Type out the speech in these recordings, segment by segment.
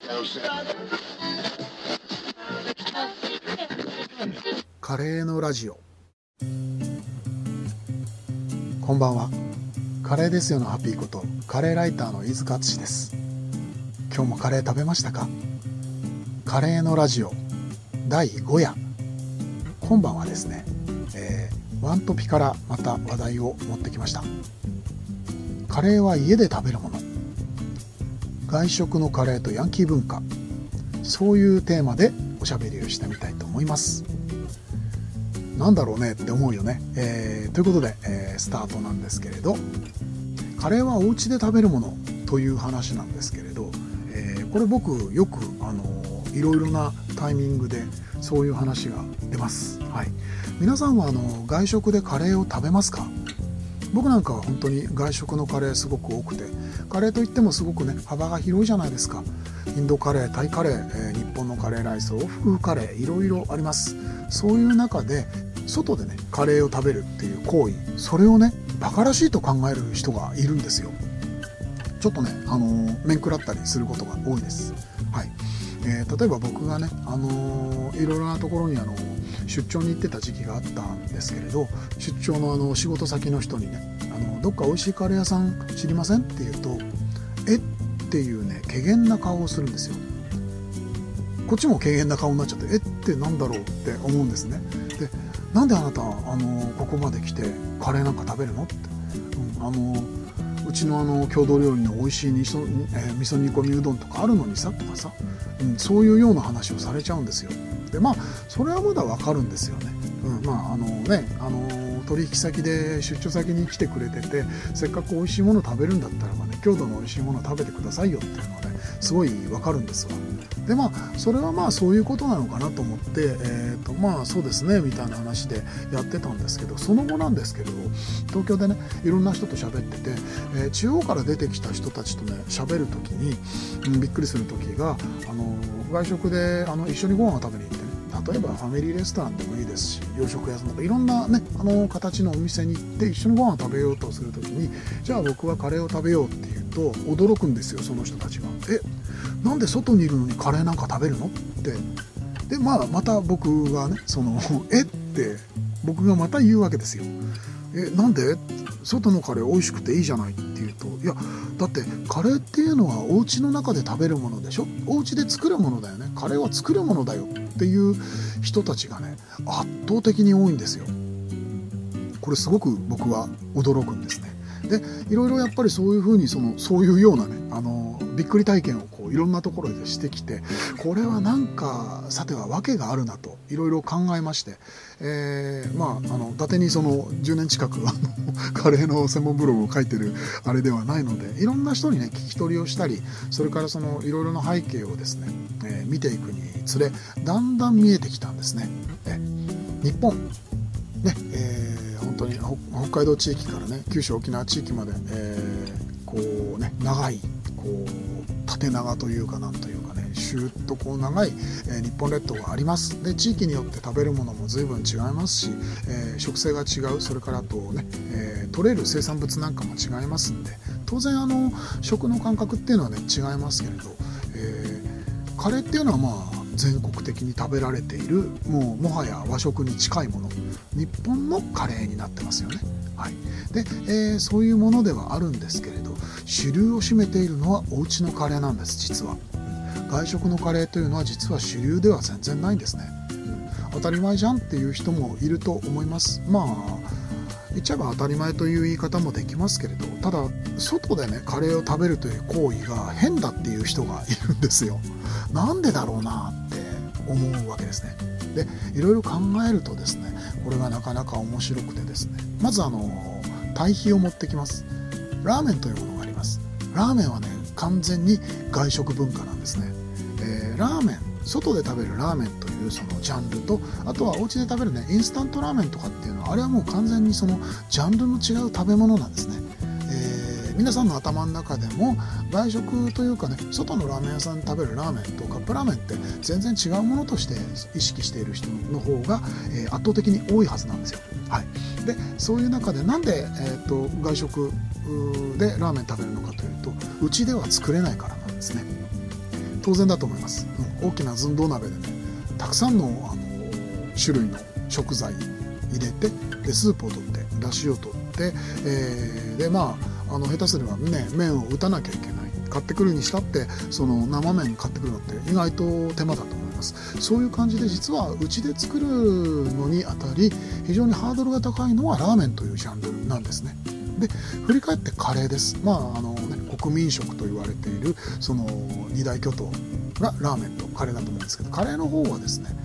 カレーのラジオ。こんばんは。カレーですよのハッピーことカレーライターの飯塚敦です。今日もカレー食べましたか？カレーのラジオ第5夜。今晩はですね、ワントピからまた話題を持ってきました。カレーは家で食べるもの、外食のカレーとヤンキー文化、そういうテーマでおしゃべりをしてみたいと思います。なんだろうねって思うよね。ということで、スタートなんですけれど、カレーはお家で食べるものという話なんですけれど、これ僕よくいろいろなタイミングでそういう話が出ます。はい、皆さんは外食でカレーを食べますか？僕なんかは本当に外食のカレーすごく多くて、カレーといってもすごくね幅が広いじゃないですか。インドカレー、タイカレー、日本のカレーライス、欧風カレー、いろいろあります。そういう中で外でねカレーを食べるっていう行為、それをねバカらしいと考える人がいるんですよ。ちょっとね面食らったりすることが多いです。はい、例えば僕がねいろいろなところに出張に行ってた時期があったんですけれど、出張の仕事先の人にねどっか美味しいカレー屋さん知りませんって言うと、えっていうね怪訝な顔をするんですよ。こっちも軽減な顔になっちゃって、ってなんだろうって思うんですね。で、なんであなたここまで来てカレーなんか食べるのって、うちの郷土料理の美味しい味噌煮込みうどんとかあるのにさとかさ、そういうような話をされちゃうんですよ。でそれはまだわかるんですよね。取引先で出張先に来てくれてて、せっかく美味しいもの食べるんだったらばね、郷土の美味しいものを食べてくださいよっていうのはねすごいわかるんですわ。でそれはそういうことなのかなと思って、そうですねみたいな話でやってたんですけど、その後なんですけど、東京でねいろんな人と喋ってて、地方から出てきた人たちとね喋る時に、びっくりする時が外食で一緒にご飯を食べに行ってね、例えばファミリーレストランでもいいですし、洋食屋さんとかいろんなね形のお店に行って一緒にご飯を食べようとする時に、じゃあ僕はカレーを食べようって言うと驚くんですよ、その人たちが。なんで外にいるのにカレーなんか食べるのって。でまた僕がねって僕がまた言うわけですよ。なんで外のカレー美味しくていいじゃないって言うと、いやだってカレーっていうのはお家の中で食べるものでしょ、お家で作るものだよね、カレーは作るものだよっていう人たちがね圧倒的に多いんですよ。これすごく僕は驚くんですね。でいろいろやっぱりそういうふうにそういうようなねびっくり体験をいろんなところでしてきて、これはなんかさては訳があるなといろいろ考えまして、伊達に10年近くカレーの専門ブログを書いてるあれではないので、いろんな人にね聞き取りをしたり、それからいろいろな背景をですね、見ていくにつれだんだん見えてきたんですね。日本ね、本当に北海道地域からね九州沖縄地域まで、長い縦長というかなんというかね、シューッと長い、日本列島があります。で地域によって食べるものも随分違いますし、食性が違う、それからあとね、取れる生産物なんかも違いますんで、当然食の感覚っていうのはね違いますけれど、カレーっていうのは全国的に食べられているもはや和食に近いもの、日本のカレーになってますよね。はい、で、そういうものではあるんですけれど、主流を占めているのはお家のカレーなんです。実は外食のカレーというのは実は主流では全然ないんですね。当たり前じゃんっていう人もいると思います。言っちゃえば当たり前という言い方もできますけれど、ただ外でねカレーを食べるという行為が変だっていう人がいるんですよ。なんでだろうなって思うわけですね。でいろいろ考えるとですね、これがなかなか面白くてですね、まず対比を持ってきます。ラーメンというものがあります。ラーメンはね完全に外食文化なんですね。ラーメン、外で食べるラーメンというそのジャンルと、あとはお家で食べるねインスタントラーメンとかっていうのは、あれはもう完全にそのジャンルの違う食べ物なんですね。皆さんの頭の中でも外食というかね、外のラーメン屋さんで食べるラーメンとカップラーメンって全然違うものとして意識している人の方が、圧倒的に多いはずなんですよ。はい、でそういう中でなんで、外食でラーメン食べるのかというと、うちでは作れないからなんですね。 当然だと思います。大きな寸胴鍋でね、たくさんの、種類の食材入れて、でスープを取って出汁を取って、で下手すればね麺を打たなきゃいけない。買ってくるにしたってその生麺買ってくるのって意外と手間だと思います。そういう感じで実はうちで作るのにあたり非常にハードルが高いのはラーメンというジャンルなんですね。で振り返ってカレーです。国民食と言われているその二大巨頭がラーメンとカレーだと思うんですけど、カレーの方はですね、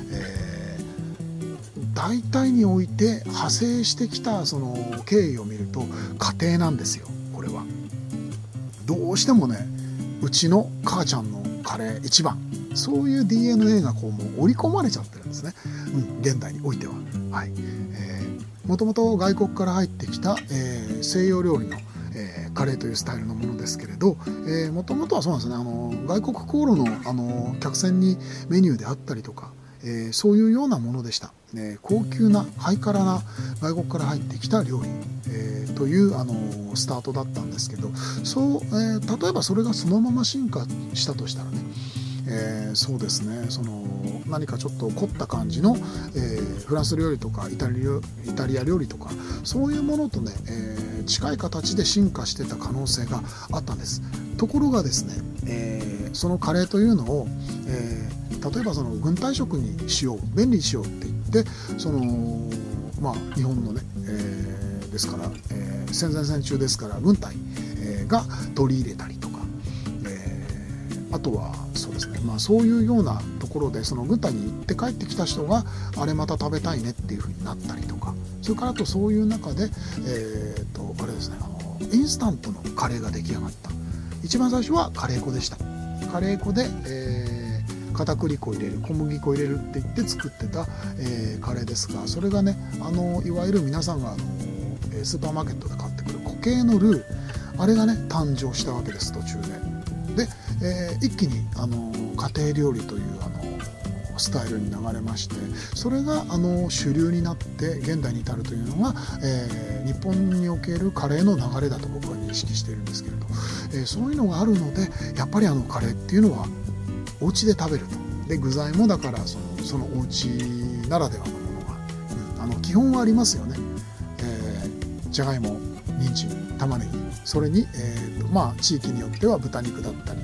大体において派生してきたその経緯を見ると家庭なんですよ。これはどうしてもね、うちの母ちゃんのカレー一番、そういう DNA がこうもう織り込まれちゃってるんですね、現代においては。もともと外国から入ってきた、西洋料理の、カレーというスタイルのものですけれど、もともとはそうなんですね、外国航路の、客船にメニューであったりとか、そういうようなものでした。高級なハイカラな外国から入ってきた料理、というスタートだったんですけど、例えばそれがそのまま進化したとしたらね、そうですね、何かちょっと凝った感じの、フランス料理とかイタリア料理とかそういうものとね、近い形で進化してた可能性があったんです。ところがですね、そのカレーというのを、例えば軍隊食にしよう、便利にしようって言って日本のね、ですから、戦前戦中ですから軍隊、が取り入れたりとか、あとはそうですね、そういうようなところでその軍隊に行って帰ってきた人があれまた食べたいねっていう風になったりとか、それからあとそういう中で、あれですね、インスタントのカレーが出来上がった。一番最初はカレー粉でした。カレー粉で、片栗粉入れる、小麦粉入れるって言って作ってた、カレーですが、それがね、いわゆる皆さんがスーパーマーケットで買ってくる固形のルー、あれがね誕生したわけです、途中で。一気に家庭料理というスタイルに流れまして、それが主流になって現代に至るというのが、日本におけるカレーの流れだと僕は認識しているんですけれど、そういうのがあるのでやっぱりカレーっていうのはお家で食べると。で具材もだからそのお家ならではのものが、基本はありますよね。じゃがいも、人参、玉ねぎ、それに、地域によっては豚肉だったり、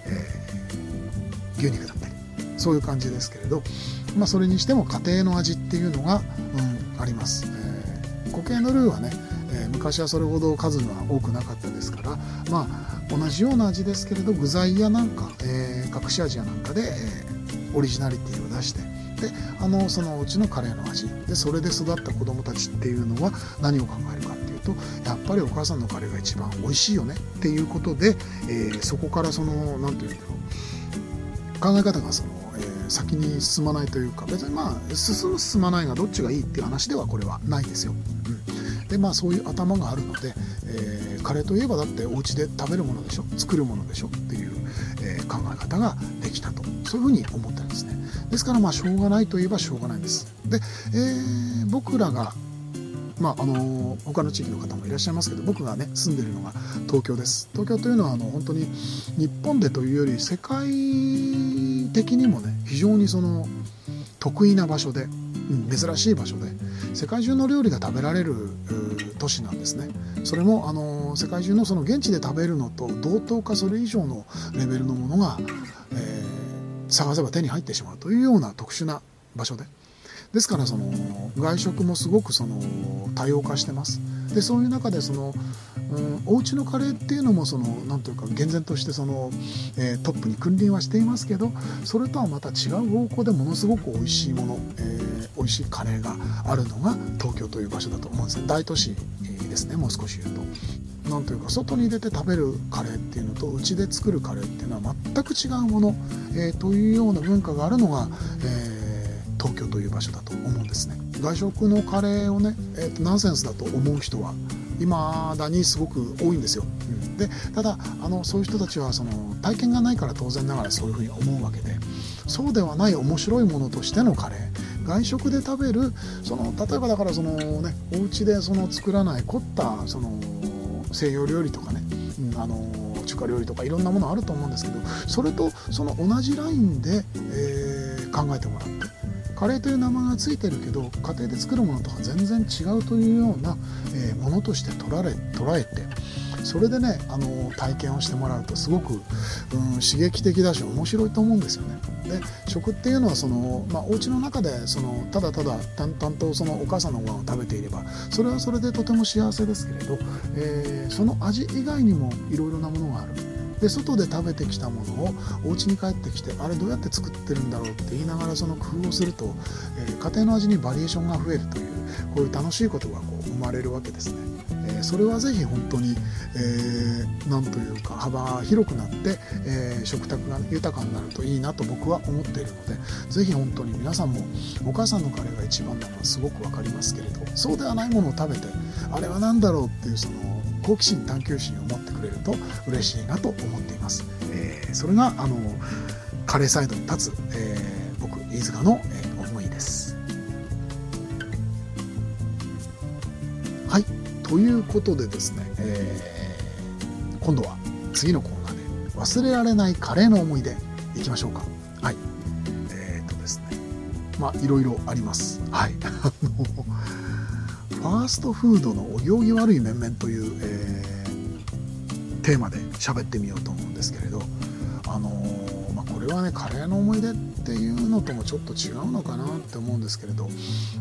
牛肉だったり、そういう感じですけれど、それにしても家庭の味っていうのが、あります。固形のルーはね、昔はそれほど数が多くなかったですから、同じような味ですけれど具材やなんか、隠し味やなんかで、オリジナリティを出して、でそのうちのカレーの味で、それで育った子どもたちっていうのは何を考えるかっていうと、やっぱりお母さんのカレーが一番美味しいよねっていうことで、そこからなんていうんだろう、考え方が先に進まないというか、別に進まないがどっちがいいっていう話ではこれはないんですよ。でそういう頭があるので、カレーといえばだってお家で食べるものでしょ、作るものでしょっていう、考え方ができたと、そういうふうに思ってるんですね。ですからしょうがないといえばしょうがないんです。で、僕らが他の地域の方もいらっしゃいますけど、僕がね住んでるのが東京です。東京というのは本当に日本でというより世界的にもね非常に得意な場所で、珍しい場所で世界中の料理が食べられる都市なんですね。それも世界中の現地で食べるのと同等かそれ以上のレベルのものが、探せば手に入ってしまうというような特殊な場所ですから、外食もすごく多様化してます。でそういう中でお家のカレーっていうのもなんというか厳然としてトップに君臨はしていますけど、それとはまた違う方向でものすごく美味しいもの、美味しいカレーがあるのが東京という場所だと思うんですね。大都市ですね、もう少し言うと。なんというか外に出て食べるカレーっていうのとうちで作るカレーっていうのは全く違うもの、というような文化があるのが、東京という場所だと思うんですね。外食のカレーをね、ナンセンスだと思う人は未だにすごく多いんですよ。でただそういう人たちは体験がないから当然ながらそういうふうに思うわけで、そうではない面白いものとしてのカレー、外食で食べる例えばだからお家で作らない凝った西洋料理とかね、中中華料理とかいろんなものあると思うんですけど、それとその同じラインで、考えてもらって、カレーという名前がついてるけど家庭で作るものとか全然違うというような、ものとして捉えて、それでね体験をしてもらうとすごく、刺激的だし面白いと思うんですよね。で食っていうのはお家の中でただただ淡々とお母さんのご飯を食べていればそれはそれでとても幸せですけれど、その味以外にもいろいろなものがある。で外で食べてきたものをお家に帰ってきてあれどうやって作ってるんだろうって言いながらその工夫をすると、家庭の味にバリエーションが増えるというこういう楽しいことが生まれるわけですね。それはぜひ本当に、なんというか幅が広くなって、食卓が豊かになるといいなと僕は思っているので、ぜひ本当に皆さんもお母さんのカレーが一番なのはすごく分かりますけれど、そうではないものを食べてあれは何だろうっていう好奇心探求心を持ってくれると嬉しいなと思っています。それがカレーサイドに立つ、僕飯塚の、思いです。はい、ということでですね、今度は次のコーナーで忘れられないカレーの思い出いきましょうか。はい、ですね、いろいろあります。はいファーストフードのお行儀悪い面々という、テーマで喋ってみようと思うんですけれど、これはねカレーの思い出っていうのともちょっと違うのかなって思うんですけれど、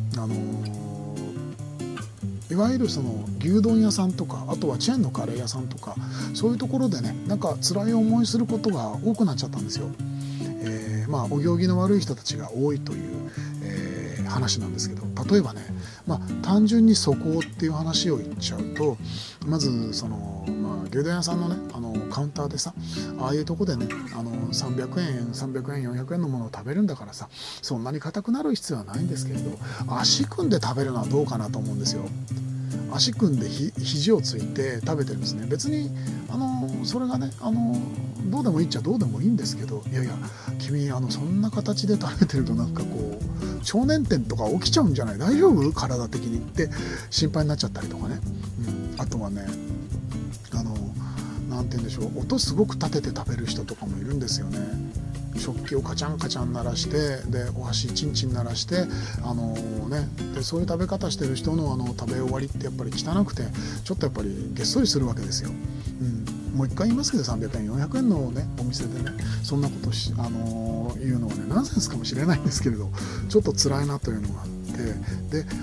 いわゆる牛丼屋さんとかあとはチェーンのカレー屋さんとかそういうところでねなんか辛い思いすることが多くなっちゃったんですよ。お行儀の悪い人たちが多いという、話なんですけど、例えばね、単純に素行っていう話を言っちゃうと、まず牛丼屋さんのねカウンターでさああいうとこでね300円400円のものを食べるんだからさそんなに硬くなる必要はないんですけれど、足組んで食べるのはどうかなと思うんですよ。足組んで肘をついて食べてるんですね。別にそれがねどうでもいいっちゃどうでもいいんですけど、いやいや君そんな形で食べてるとなんか腸粘点とか起きちゃうんじゃない、大丈夫体的にって心配になっちゃったりとかね、あとはねなんて言うんでしょう、音すごく立てて食べる人とかもいるんですよね。食器をカチャンカチャン鳴らしてでお箸チンチン鳴らしてでそういう食べ方してる人の食べ終わりってやっぱり汚くてちょっとやっぱりげっそりするわけですよ。もう一回言いますけど300円400円のねお店でねそんなこと言うのはねナンセンスかもしれないんですけれどちょっと辛いなというのがあってで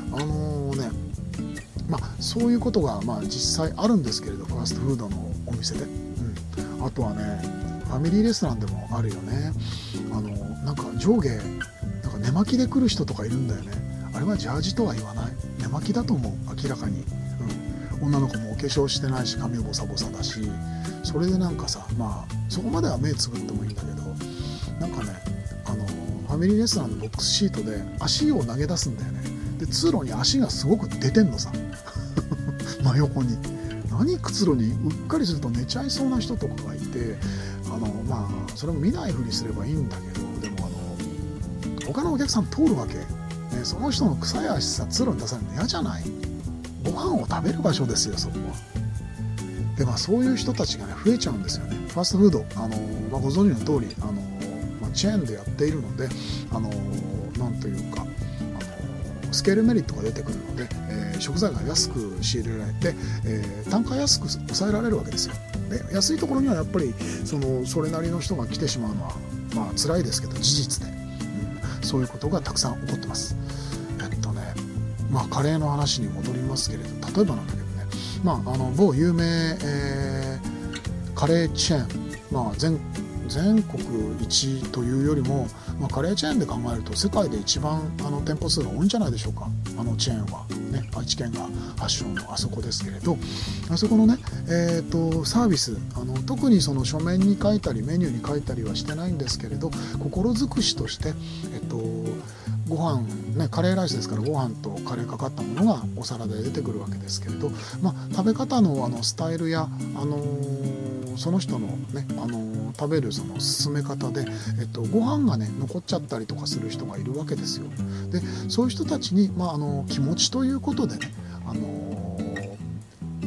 そういうことが実際あるんですけれどファーストフードのお店で、あとはねファミリーレストランでもあるよね。なんか上下なんか寝巻きで来る人とかいるんだよね。あれはジャージとは言わない、寝巻きだと思う明らかに、女の子もお化粧してないし髪ボサボサだし、それでなんかさそこまでは目つぶってもいいんだけどなんかねファミリーレストランのボックスシートで足を投げ出すんだよね。で通路に足がすごく出てんのさ真横に。何くつろにうっかりすると寝ちゃいそうな人とかがいてそれも見ないふりすればいいんだけど、でも他のお客さん通るわけ、その人の臭い足さ通路に出されるの嫌じゃない。ご飯を食べる場所ですよそこは。でそういう人たちがね増えちゃうんですよね。ファーストフードご存知の通りチェーンでやっているのでなんというかスケールメリットが出てくるので、食材が安く仕入れられて、単価安く抑えられるわけですよ。で安いところにはやっぱりそれなりの人が来てしまうのは辛いですけど事実で、そういうことがたくさん起こってます。カレーの話に戻りますけれど、例えばなんだけどね、某有名、カレーチェーン、全国一というよりも、カレーチェーンで考えると世界で一番店舗数が多いんじゃないでしょうか。チェーンはね愛知県が発祥のあそこですけれど、あそこのね、サービス特にその書面に書いたりメニューに書いたりはしてないんですけれど心尽くしとしてご飯ねカレーライスですからご飯とカレーかかったものがお皿で出てくるわけですけれど、食べ方のスタイルやその人のね食べるその進め方で、ご飯がね残っちゃったりとかする人がいるわけですよ。でそういう人たちに、気持ちということでね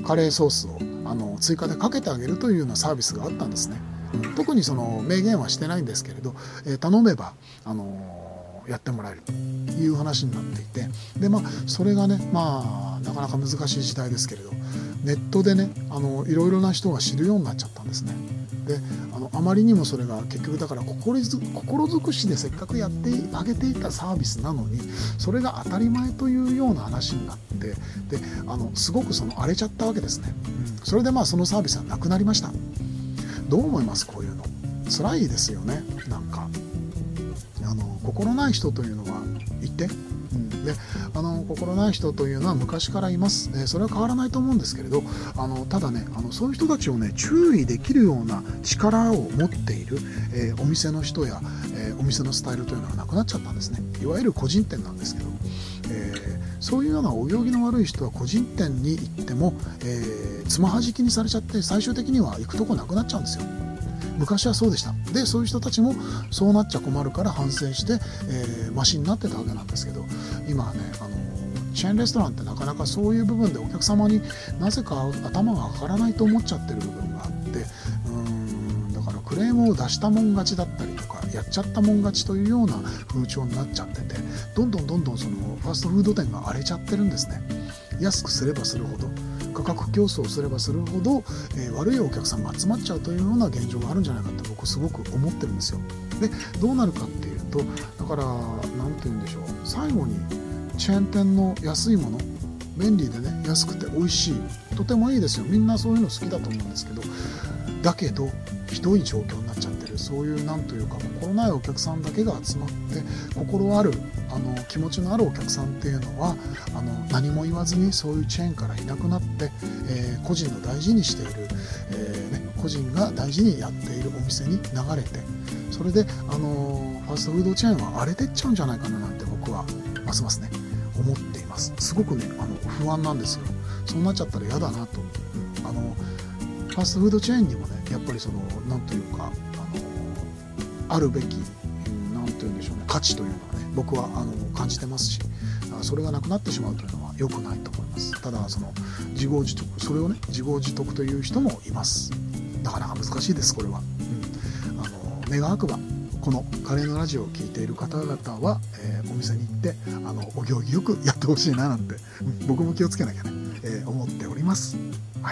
カレーソースを追加でかけてあげるというようなサービスがあったんですね。特にその明言はしてないんですけれど、頼めばやってもらえるという話になっていて、でそれがねなかなか難しい時代ですけれど、ネットでねいろいろな人が知るようになっちゃったんですね。であまりにもそれが結局だから心尽くしでせっかくやってあげていたサービスなのに、それが当たり前というような話になって、ですごく荒れちゃったわけですね。それでそのサービスはなくなりました。どう思います？こういうの辛いですよね。なんか心ない人というのはいて、で心ない人というのは昔からいます。それは変わらないと思うんですけれど、ただねそういう人たちをね注意できるような力を持っている、お店の人や、お店のスタイルというのはなくなっちゃったんですね。いわゆる個人店なんですけど、そういうようなお行儀の悪い人は個人店に行っても、つまはじきにされちゃって、最終的には行くとこなくなっちゃうんですよ。昔はそうでした。でそういう人たちもそうなっちゃ困るから反省して、マシになってたわけなんですけど、今はねチェーンレストランってなかなかそういう部分でお客様になぜか頭が上がらないと思っちゃってる部分があって、だからクレームを出したもん勝ちだったりとかやっちゃったもん勝ちというような風潮になっちゃってて、どんどんそのファーストフード店が荒れちゃってるんですね。安くすればするほど、価格競争をすればするほど、悪いお客さんが集まっちゃうというような現状があるんじゃないかって僕すごく思ってるんですよ。でどうなるかっていうと、だから何て言うんでしょう、最後にチェーン店の安いもの、便利でね安くて美味しい、とてもいいですよ。みんなそういうの好きだと思うんですけど、だけどひどい状況になっちゃってる、そういうなんというか心ないお客さんだけが集まって、心ある気持ちのあるお客さんっていうのは何も言わずにそういうチェーンからいなくなって、個人の大事にしている、個人が大事にやっているお店に流れて、それでファーストフードチェーンは荒れてっちゃうんじゃないかななんて僕はますますね思っています。すごくね不安なんですよ。そうなっちゃったら嫌だなと。ファーストフードチェーンにもねやっぱりなんというかあるべきなんていうんでしょうね、価値というのはね僕は感じてますし、それがなくなってしまうというのは良くないと思います。ただ自業自得、それをね自業自得という人もいます。なかなか難しいですこれは。願わくばこのカレーのラジオを聞いている方々は、お店に行ってお行儀よくやってほしいななんて、僕も気をつけなきゃね、思っております。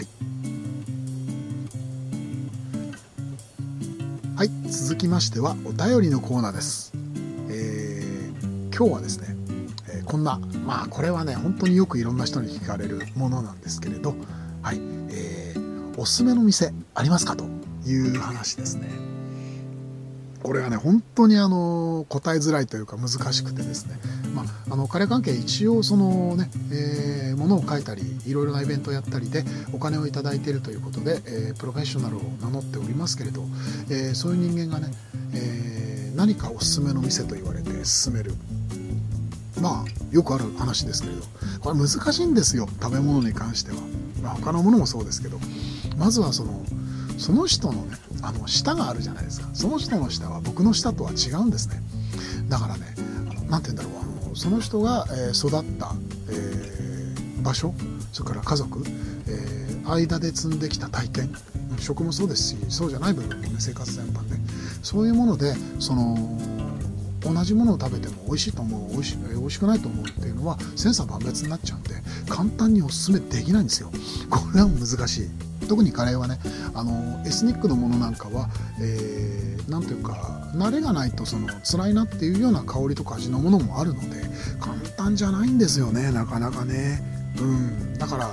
はい、続きましてはお便りのコーナーです。今日はですね、こんなこれはね本当によくいろんな人に聞かれるものなんですけれど、おすすめの店ありますかという話ですね。これはね本当に答えづらいというか難しくてですね、カレー関係一応ものを書いたりいろいろなイベントをやったりでお金をいただいているということで、プロフェッショナルを名乗っておりますけれど、そういう人間がね、何かおすすめの店と言われて勧める、よくある話ですけれど、これ難しいんですよ。食べ物に関しては、他のものもそうですけど、まずはその人のね舌があるじゃないですか。その人の舌は僕の舌とは違うんですね。だからねなんて言うんだろう、その人が育った、場所、それから家族、間で積んできた体験、食もそうですしそうじゃない部分もね、生活全般でそういうもので同じものを食べても美味しいと思う、美味しくないと思うっていうのは千差万別になっちゃうんで、簡単におすすめできないんですよ。これは難しい。特にカレーはねエスニックのものなんかは、なんというか慣れがないと辛いなっていうような香りとか味のものもあるので簡単じゃないんですよね、なかなかね。だから、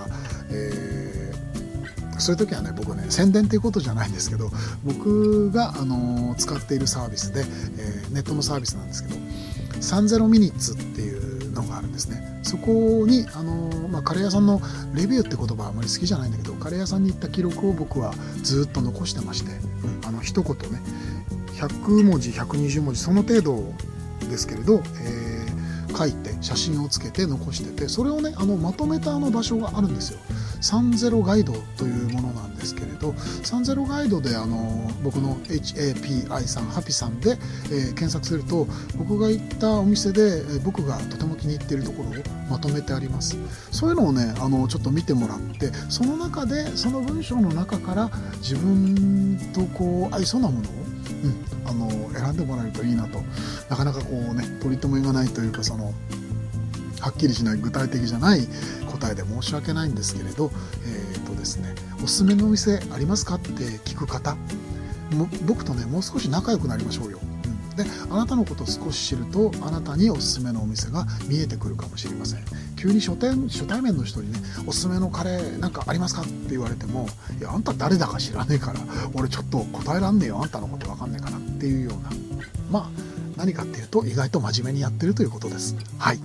そういう時はね僕ね宣伝っていうことじゃないんですけど、僕が使っているサービスで、ネットのサービスなんですけど30ミニッツっていうのがあるんですね。そこにカレー屋さんのレビューって言葉はあまり好きじゃないんだけど、カレー屋さんに行った記録を僕はずっと残してまして、一言ね100文字120文字その程度ですけれど、 書いて写真をつけて残してて、それをねまとめた場所があるんですよ。30ガイドというものなんですけれど、30ガイドで僕の HAPI さんハピさんで、検索すると僕が行ったお店で、僕がとても気に入っているところをまとめてあります。そういうのをねちょっと見てもらって、その中でその文章の中から自分とこう合いそうなものを、選んでもらえるといいなと。なかなかこうね取り留めがないというか、はっきりしない具体的じゃない答えで申し訳ないんですけれど、ですね、おすすめのお店ありますかって聞く方、僕とねもう少し仲良くなりましょうよ。であなたのことを少し知ると、あなたにおすすめのお店が見えてくるかもしれません。急に初対面の人にねおすすめのカレーなんかありますかって言われても、いやあんた誰だか知らねえから俺ちょっと答えらんねえよ、あんたのこと分かんねえかなっていうような、何かっていうと意外と真面目にやってるということです。はい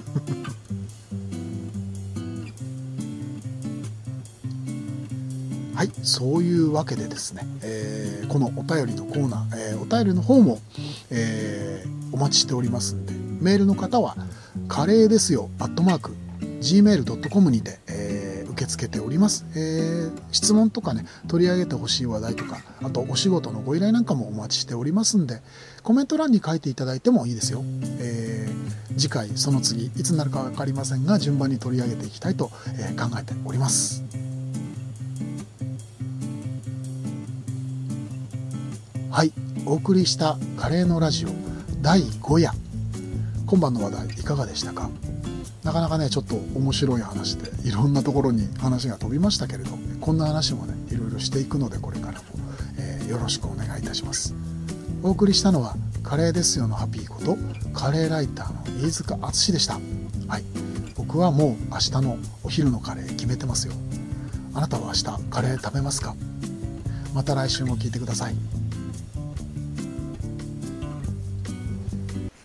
はい、そういうわけでですね、このお便りのコーナー、お便りの方も、お待ちしておりますんで、メールの方はカレーですよ@gmail.com にて、受け付けております。質問とかね、取り上げてほしい話題とか、あとお仕事のご依頼なんかもお待ちしておりますんで、コメント欄に書いていただいてもいいですよ。次回その次いつになるか分かりませんが、順番に取り上げていきたいと、考えております。はい、お送りしたカレーのラジオ第5夜、今晩の話題いかがでしたか？なかなかねちょっと面白い話で、いろんなところに話が飛びましたけれど、こんな話もねいろいろしていくので、これからも、よろしくお願いいたします。お送りしたのはカレーですよのハピーことカレーライターの飯塚敦でした。はい、僕はもう明日のお昼のカレー決めてますよ。あなたは明日カレー食べますか？また来週も聞いてください。